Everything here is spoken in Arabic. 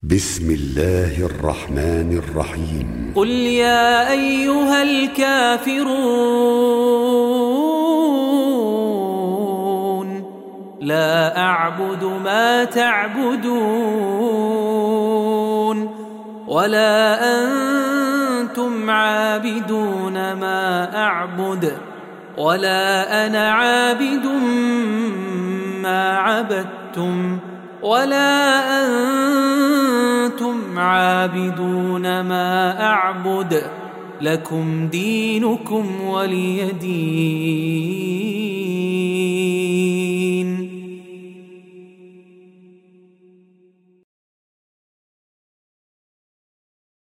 بسم الله الرحمن الرحيم قل يا أيها الكافرون لا أعبد ما تعبدون ولا أنتم عابدون ما أعبد ولا أنا عابد ما عبدتم ولا أنتم عابدون ما أعبد لكم دينكم ولي دين.